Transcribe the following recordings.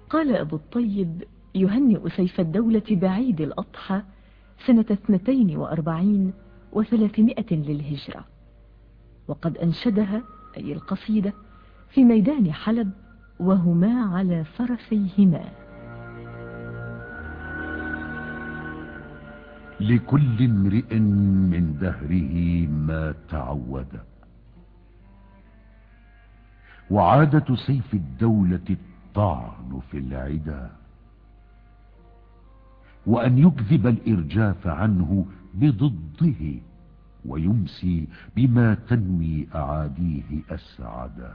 قال أبو الطيب يهنئ سيف الدولة بعيد الأضحى سنة 42 و300 للهجرة، وقد أنشدها أي القصيدة في ميدان حلب وهما على فرسيهما. لكل امرئ من دهره ما تعود، وعادة سيف الدولة الطعن في العدا، وأن يكذب الإرجاف عنه بضده ويمسي بما تنوي أعاديه أسعدا.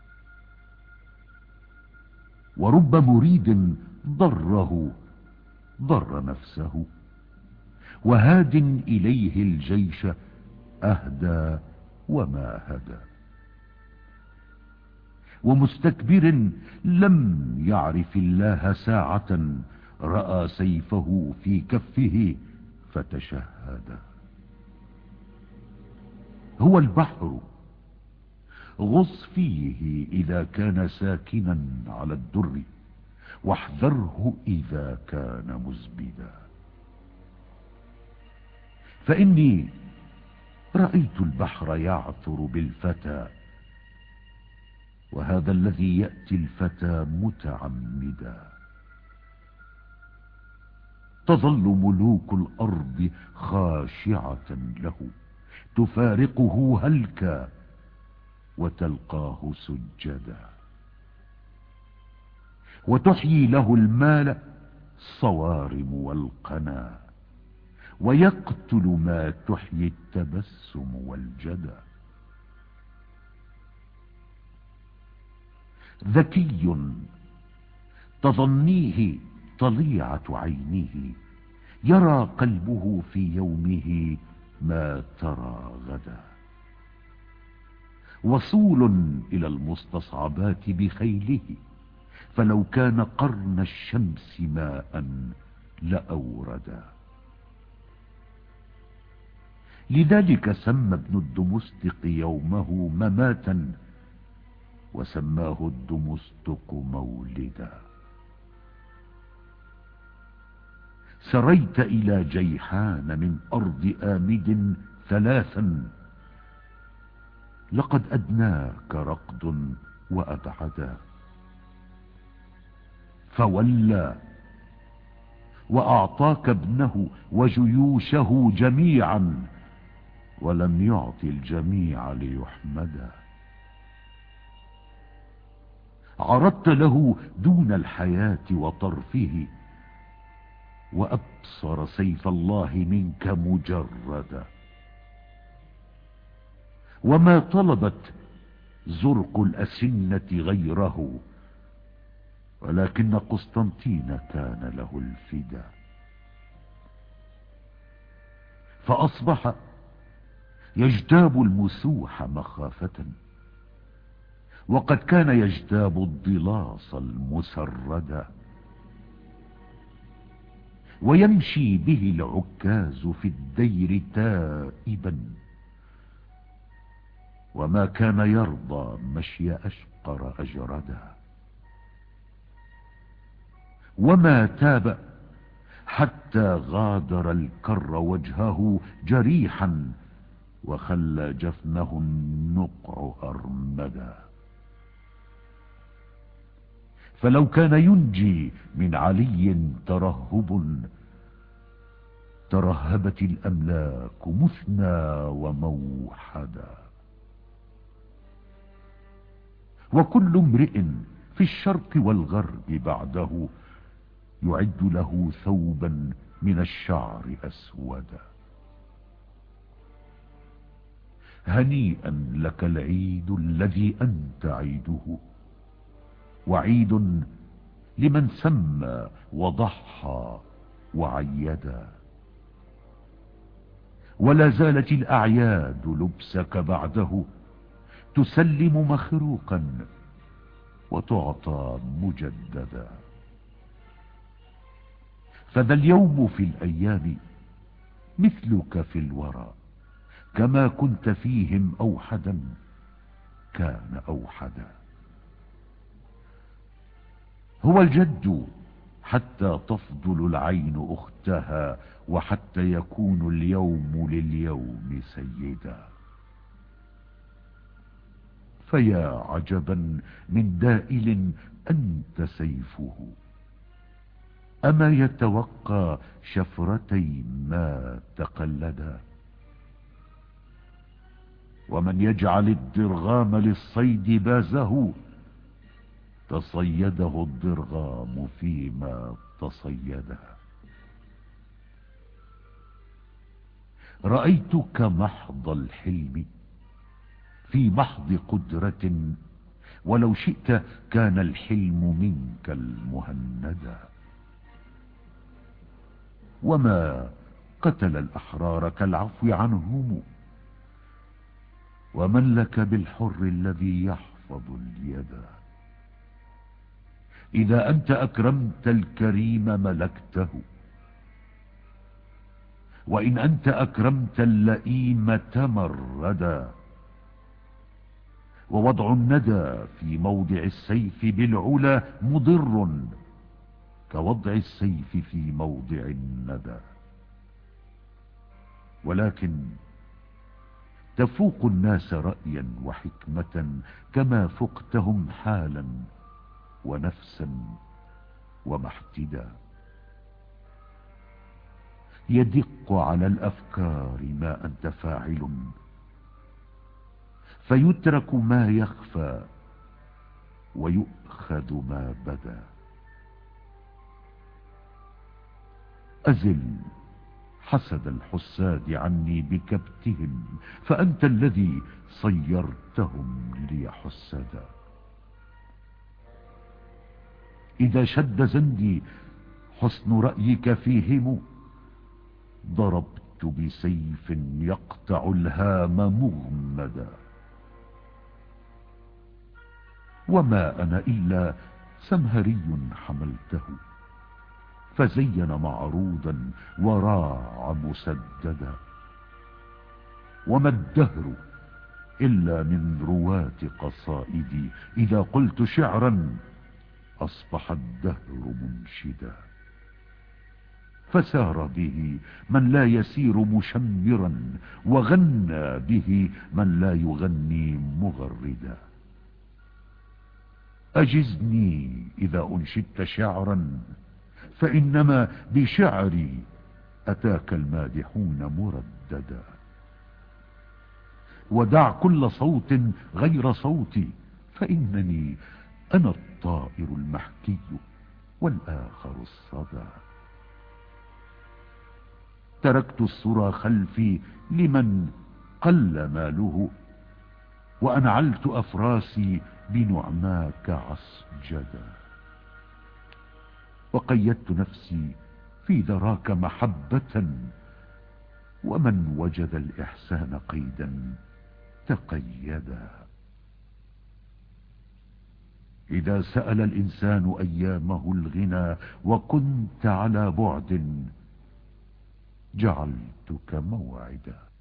ورب مريد ضره ضر نفسه، وهاد إليه الجيش أهدى وما هدى. ومستكبر لم يعرف الله ساعة رأى سيفه في كفه فتشهد. هو البحر غص فيه إذا كان ساكنا على الدر، واحذره إذا كان مزبدا. فإني رأيت البحر يعثر بالفتى، وهذا الذي يأتي الفتى متعمدا. تظل ملوك الأرض خاشعة له، تفارقه هلكا وتلقاه سجدا. وتحيي له المال الصوارم والقنا، ويقتل ما تحيي التبسم والجدى. ذكي تظنيه طليعة عينه، يرى قلبه في يومه ما ترى غدا. وصول إلى المستصعبات بخيله، فلو كان قرن الشمس ماء لأوردا. لذلك سمى ابن الدمستق يومه مماتا، وسماه الدمستق مولدا. سريت إلى جيحان من أرض آمد ثلاثا، لقد أدناك رقد وأبعدا. فولى وأعطاك ابنه وجيوشه جميعا، ولم يعطي الجميع ليحمدا. عرضت له دون الحياة وطرفه، وأبصر سيف الله منك مجردا. وما طلبت زرق الأسنة غيره، ولكن قسطنطين كان له الفدا. فأصبح يجتاب المسوح مخافة، وقد كان يجتاب الضلاص المسردا. ويمشي به العكاز في الدير تائبا، وما كان يرضى مشي أشقر أجردا. وما تاب حتى غادر الكر وجهه جريحا، وخلى جفنه النقع أرمدا. فلو كان ينجي من علي ترهب، ترهبت الأملاك مثنى وموحدا. وكل امرئ في الشرق والغرب بعده يعد له ثوبا من الشعر أسودا. هنيئا لك العيد الذي أنت عيده، وعيد لمن سمى وضحى وعيدا. ولا زالت الأعياد لبسك بعده، تسلم مخروقا وتعطى مجددا. فذا اليوم في الأيام مثلك في الورى، كما كنت فيهم أوحدا كان أوحدا. هو الجد حتى تفضل العين أختها، وحتى يكون اليوم لليوم سيدا. فيا عجبا من دائل أنت سيفه، أما يتوقى شفرتي ما تقلدا. ومن يجعل الضرغام للصيد بازه، تصيده الضرغام فيما تصيدا. رأيتك محض الحلم في محض قدرة، ولو شئت كان الحلم منك المهندا. وما قتل الأحرار كالعفو عنهم، ومن لك بالحر الذي يحفظ اليد. إذا أنت أكرمت الكريم ملكته، وإن أنت أكرمت اللئيم تمردا. ووضع الندى في موضع السيف بالعلا مضر، كوضع السيف في موضع الندى. ولكن تفوق الناس رأيا وحكمة، كما فقتهم حالا ونفسا ومحتدا. يدق على الأفكار ما أنت فاعل، فيترك ما يخفى ويؤخذ ما بدا. أزل حسد الحساد عني بكبتهم، فأنت الذي صيرتهم ليحسدا. إذا شد زندي حسن رأيك فيهم، ضربت بسيف يقطع الهام مغمدا. وما أنا إلا سمهري حملته، فزين معروضا وراع مسددا. وما الدهر إلا من رواة قصائدي، إذا قلت شعرا أصبح الدهر منشدا. فسار به من لا يسير مشمرا، وغنى به من لا يغني مغردا. أجزني إذا أنشدت شعرا، فإنما بشعري أتاك المادحون مرددا. ودع كل صوت غير صوتي، فإنني أنا الطائر المحكي والآخر الصدى. تركت السرى خلفي لمن قل ماله، وأنعلت أفراسي بنعماك عسجدا. وقيدت نفسي في ذراك محبة، ومن وجد الإحسان قيدا تقيدا. إذا سأل الإنسان أيامه الغنى، وكنت على بعد، جعلتك موعدا.